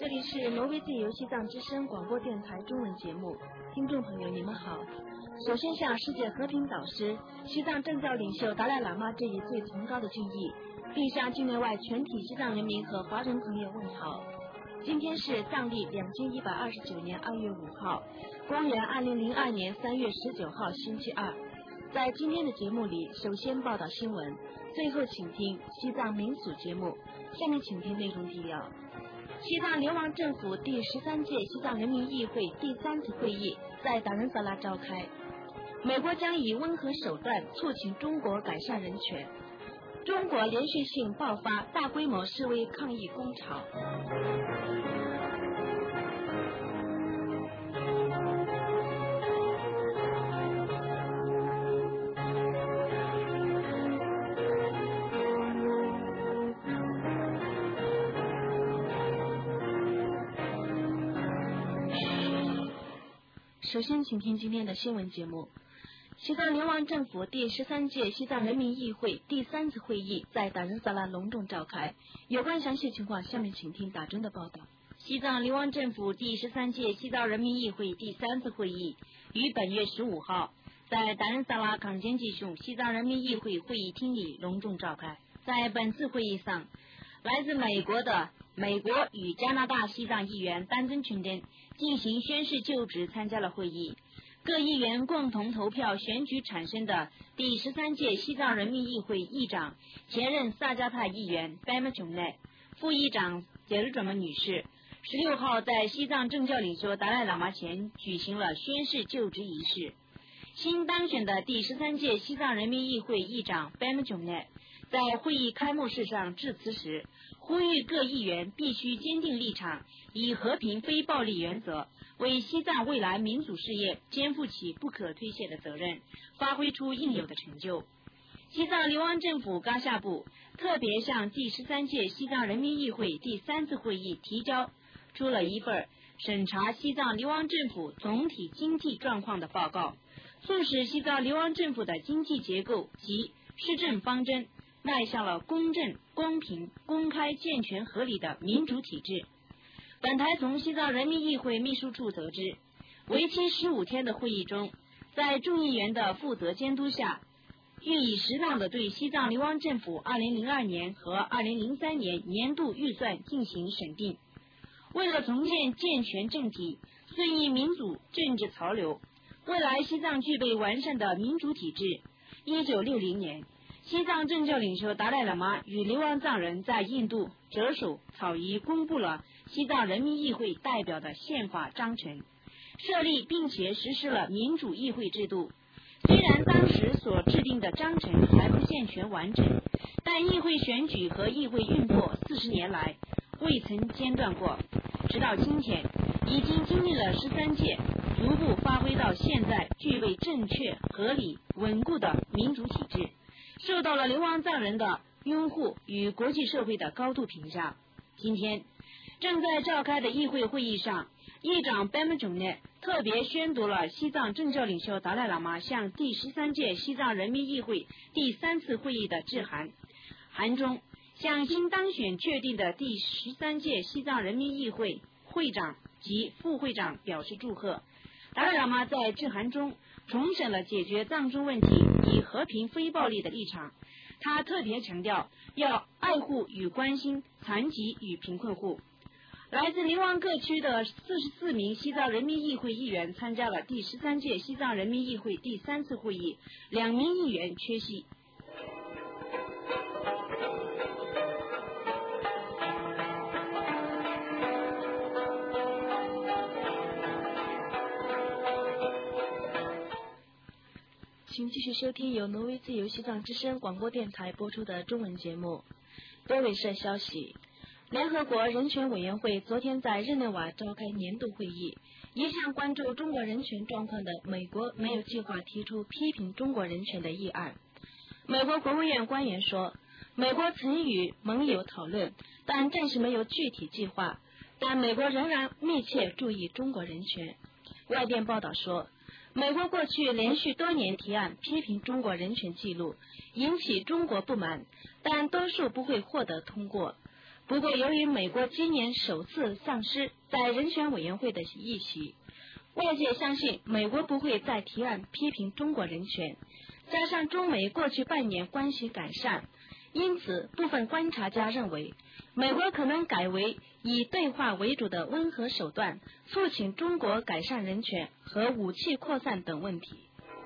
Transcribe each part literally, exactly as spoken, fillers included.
这里是挪威自由西藏之声广播电台中文节目，听众朋友你们好。首先向世界和平导师、西藏政教领袖达赖喇嘛致以最崇高的敬意，并向境内外全体西藏人民和华人朋友问好。今天是藏历两千一百二十九年二月五号，公元二零零二年三月十九号星期二。在今天的节目里，首先报道新闻，最后请听西藏民俗节目。下面请听内容提要。西藏流亡政府第十三届西藏人民议会第三次会议在达仁萨拉召开。美国将以温和手段促请中国改善人权。中国连续性爆发大规模示威抗议工潮。首先请听今天的新闻节目。西藏流亡政府第十三届西藏人民议会第三次会议在达仁萨拉隆重召开。有关详细情况，下面请听打针的报道。 西藏流亡政府第十三届西藏人民议会第三次会议于本月十五号在达仁萨拉康坚吉雄西藏人民议会会议厅里隆重召开。在本次会议上，来自美国的美国与加拿大西藏议员丹增群等进行宣誓就职参加了会议。各议员共同投票选举产生的第十三届西藏人民议会议长，前任萨迦帕议员拜玛琼奈、副议长杰鲁准曼女士，十六号在西藏政教领袖达赖喇嘛前举行了宣誓就职仪式。新当选的第十三届西藏人民议会议长拜玛琼奈在会议开幕式上致辞时，呼吁各议员必须坚定立场，以和平非暴力原则为西藏未来民主事业肩负起不可推卸的责任，发挥出应有的成就。西藏流亡政府嘎夏部特别向第十三届西藏人民议会第三次会议提交出了一份审查西藏流亡政府总体经济状况的报告，促使西藏流亡政府的经济结构及施政方针迈向了公正、公平、公开、健全、合理的民主体制。本台从西藏人民议会秘书处得知，为期十五天的会议中，在众议员的负责监督下，予以适当的对西藏流亡政府二零零二年和二零零三年年度预算进行审定。为了重建健全政体，顺应民主政治潮流，未来西藏具备完善的民主体制。一九六零年，西藏政教领袖达赖喇嘛与流亡藏人在印度着手草拟公布了西藏人民议会代表的宪法章程，设立并且实施了民主议会制度。虽然当时所制定的章程还不健全完整，但议会选举和议会运作四十年来未曾间断过，直到今天已经经历了十三届，逐步发挥到现在具备正确、合理、稳固的民主体制，受到了流亡藏人的拥护与国际社会的高度评价。今天正在召开的议会会议上，议长拜玛琼奈特别宣读了西藏政教领袖达赖喇嘛向第十三届西藏人民议会第三次会议的致函，函中向新当选确定的第十三届西藏人民议会会长及副会长表示祝贺。达赖喇嘛在致函中重申了解决藏中问题以和平非暴力的立场。他特别强调要爱护与关心残疾与贫困户。来自流亡各区的四十四名西藏人民议会议员参加了第十三届西藏人民议会第三次会议，两名议员缺席。 请继续收听由挪威自由西藏之声广播电台播出的中文节目。多维社消息，联合国人权委员会昨天在日内瓦召开年度会议，一向关注中国人权状况的美国没有计划提出批评中国人权的议案。美国国务院官员说，美国曾与盟友讨论，但暂时没有具体计划，但美国仍然密切注意中国人权。外电报道说，美国过去连续多年提案批评中国人权记录，引起中国不满，但多数不会获得通过。 不过，由于美国今年首次丧失在人权委员会的议席，外界相信美国不会再提案批评中国人权。加上中美过去半年关系改善，因此部分观察家认为，美国可能改为以对话为主的温和手段，促请中国改善人权和武器扩散等问题。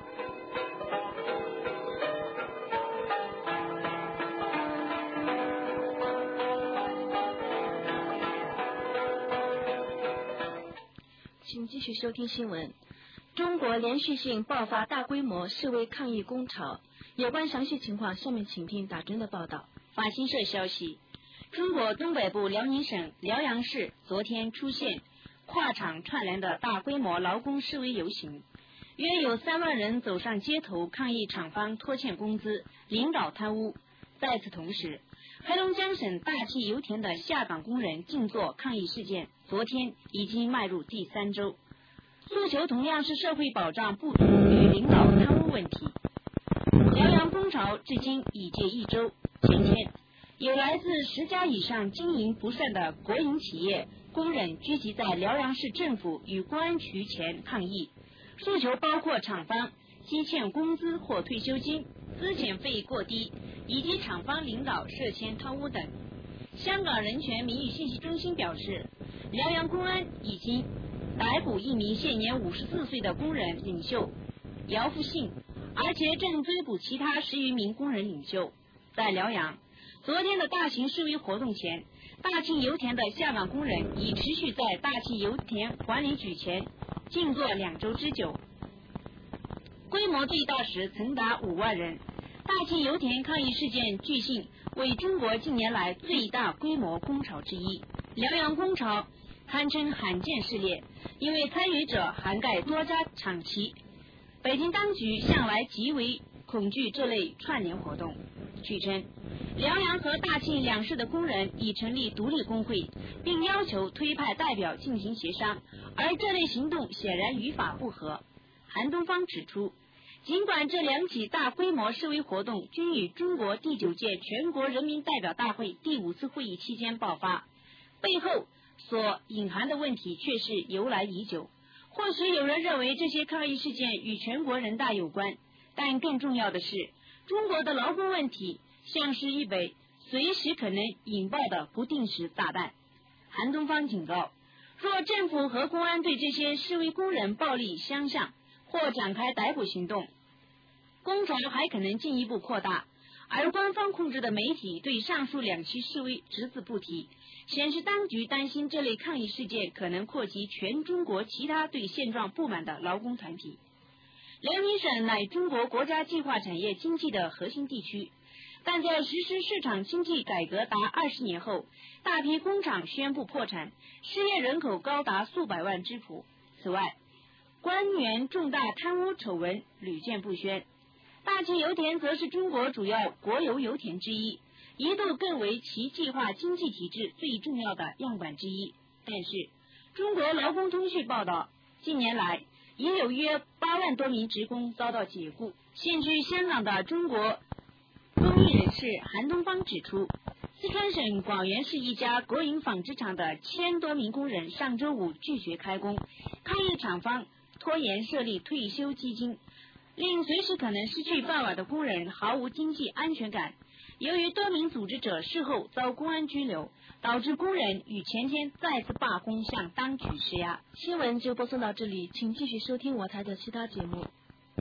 请继续收听新闻。中国连续性爆发大规模示威抗议工潮，有关详细情况，下面请听打针的报道。 法新社消息，中国东北部辽宁省辽阳市昨天出现跨厂串联的大规模劳工示威游行，约有三万人走上街头抗议厂方拖欠工资、领导贪污。在此同时，黑龙江省大气油田的下岗工人静坐抗议事件，昨天已经迈入第三周。诉求同样是社会保障不足与领导贪污问题。辽阳工潮至今已届一周，前天有来自十家以上经营不善的国营企业工人聚集在辽阳市政府与公安局前抗议，诉求包括厂方积欠工资或退休金、资遣费过低，以及厂方领导涉嫌贪污等。香港人权民意信息中心表示，辽阳公安已经逮捕一名现年五十四岁的工人领袖姚富信，而且正追捕其他十余名工人领袖。在辽阳，昨天的大型示威活动前，大庆油田的下岗工人已持续在大庆油田管理局前静坐两周之久，规模最大时曾达五万人。大庆油田抗议事件据信为中国近年来最大规模工潮之一。辽阳工潮堪称罕见事例，因为参与者涵盖多家厂企。北京当局向来极为恐惧这类串联活动。据称，辽阳和大庆两市的工人已成立独立工会，并要求推派代表进行协商，而这类行动显然与法不合。韩东方指出，尽管这两起大规模示威活动均于中国第九届全国人民代表大会第五次会议期间爆发，背后所隐含的问题却是由来已久。或许有人认为这些抗议事件与全国人大有关，但更重要的是，中国的劳工问题像是一枚随时可能引爆的不定时炸弹。韩东方警告，若政府和公安对这些示威工人暴力相向，或展开逮捕行动，工潮还可能进一步扩大。而官方控制的媒体对上述两起示威只字不提，显示当局担心这类抗议事件可能扩及全中国其他对现状不满的劳工团体。辽宁省乃中国国家计划产业经济的核心地区，但在实施市场经济改革达二十年后，大批工厂宣布破产，失业人口高达数百万之谱。此外，官员重大贪污丑闻屡见不鲜。大庆油田则是中国主要国有油田之一，一度更为其计划经济体制最重要的样板之一。但是，中国劳工通讯报道，近年来已有约八万多名职工遭到解雇。现居香港的中国公益人士韩东方指出，四川省广元市一家国营纺织厂的千多名工人上周五拒绝开工，抗议厂方拖延设立退休基金，令随时可能失去饭碗的工人毫无经济安全感。由于多名组织者事后遭公安拘留，导致工人于前天再次罢工向当局施压。 新闻就播送到这里，请继续收听我台的其他节目。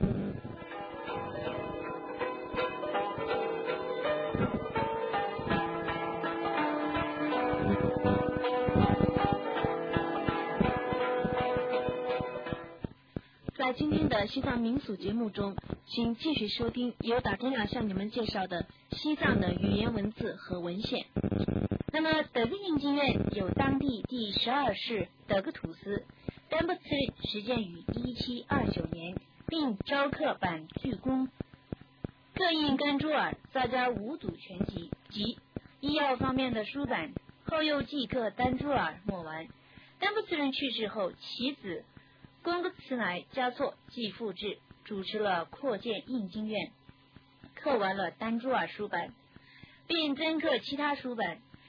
在今天的西藏民俗节目中，请继续收听由打真雅向你们介绍的西藏的语言文字和文献。那么德格印经院有当地第十二世德格图斯丹布茨始建于一七二九年，并招刻版巨工各印甘珠尔萨迦五祖全集及医药方面的书版，后又继刻丹珠尔墨完。丹布茨人去世后，其子贡格茨乃嘉措继复制，主持了扩建印经院，刻完了丹珠尔书版，并增刻其他书版。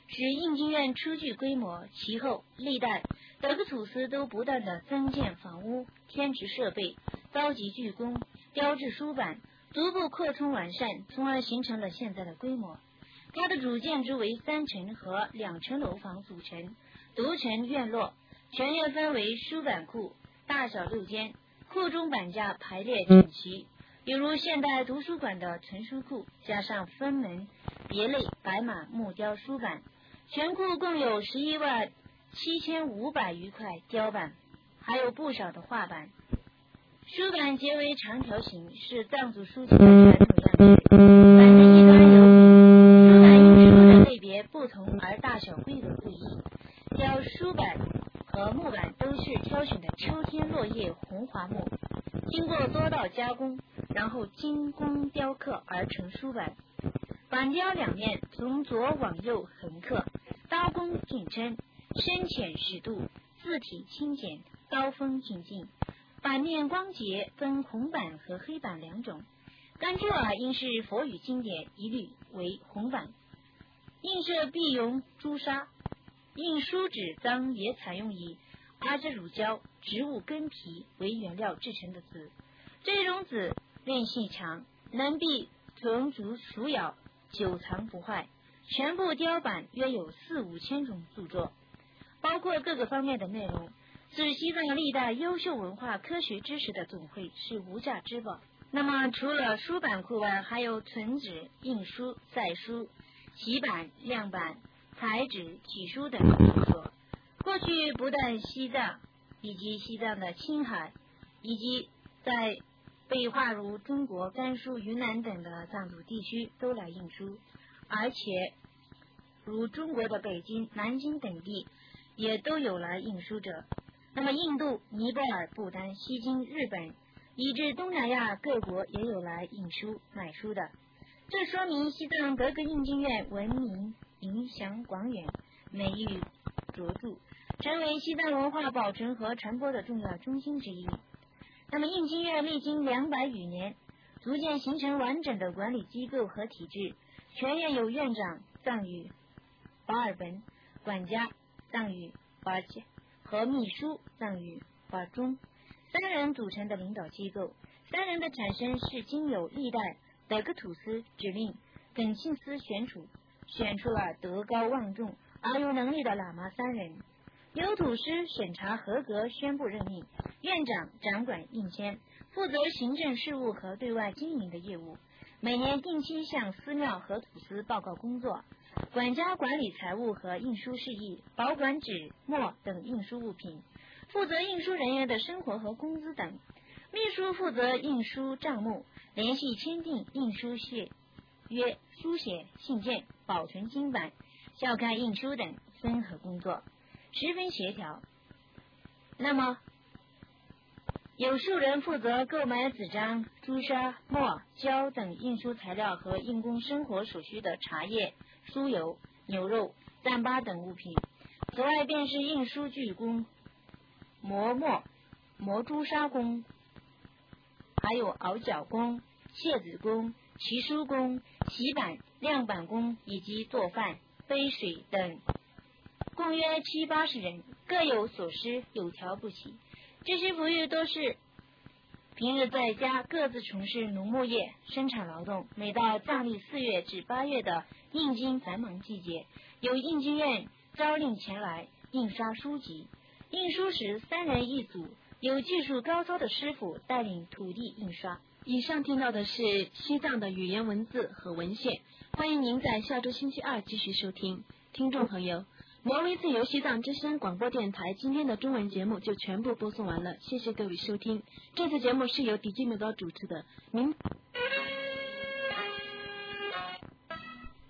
使印经院初具规模。其后历代德克土司都不断的增建房屋、添置设备、召集巨工、雕制书版，逐步扩充完善，从而形成了现在的规模。它的主建筑为三层和两层楼房组成，独层院落，全院分为书版库，大小六间，库中版架排列整齐，犹如现代图书馆的存书库，加上分门别类白马木雕书版，全库共有十一万七千五百余块雕版，还有不少的画版。书版结为长条形，是藏族书籍的传统样式。版的一端有书版印书的类别不同而大小规格不一，雕书版和木板都是挑选的秋天落叶红华木，经过多道加工，然后精工雕刻而成书版。板雕两面从左往右横刻，刀工紧称，深浅适度，字体轻简，刀锋挺进。版面光洁，分红版和黑版两种。干珠耳因是佛语经典，一律为红版。印设必用朱砂，印书纸张也采用以阿兹乳胶植物根皮为原料制成的纸。这种纸韧性强，能避虫族鼠咬，久藏不坏。全部雕版约有四五千种著作，包括各个方面的内容，是西藏历代优秀文化科学知识的总汇，是无价之宝。那么除了书版库外，还有存纸、印书、赛书、洗版、亮版、裁纸、取书等著作。过去不但西藏以及西藏的青海以及在被划入中国甘肃、云南等的藏族地区都来印书，而且如中国的北京、南京等地也都有来印书者。那么印度、尼泊尔、不丹、西京、日本以至东南亚各国也有来印书买书的，这说明西藏德格印经院闻名影响广远，美誉卓著，成为西藏文化保存和传播的重要中心之一。那么印经院历经两百余年，逐渐形成完整的管理机构和体制，全院有院长藏语巴尔本，管家藏语巴切和秘书藏语巴中，三人组成的领导机构。三人的产生是经由历代德克土司指令耿庆司选处，选出了德高望重而有能力的喇嘛三人，由土司审查合格宣布任命。院长掌管印签，负责行政事务和对外经营的业务，每年定期向寺庙和土司报告工作。管家管理财务和印书事宜，保管纸墨等印书物品，负责印书人员的生活和工资等。秘书负责印书账目，联系签订印书协约、书写信件、保存经版、校刊印书等分合工作，十分协调。那么有数人负责购买纸张、朱砂、墨、胶等印书材料和印工生活所需的茶叶、酥油、牛肉、糌粑等物品。此外便是印书具工、磨墨、磨朱砂工，还有熬角工、卸纸工、骑书工、洗版、亮版工以及做饭、杯水等，共约七八十人，各有所失，有条不齐。这些仆役都是平日在家各自从事农牧业生产劳动，每到藏历四月至八月的印经繁忙季节，由印经院招令前来印刷书籍。印书时三人一组，有技术高超的师傅带领徒弟印刷。 以上听到的是西藏的语言文字和文献，欢迎您在下周星期二继续收听。听众朋友，挪威自由西藏之声广播电台今天的中文节目就全部播送完了，谢谢各位收听。这次节目是由迪基米高主持的，您。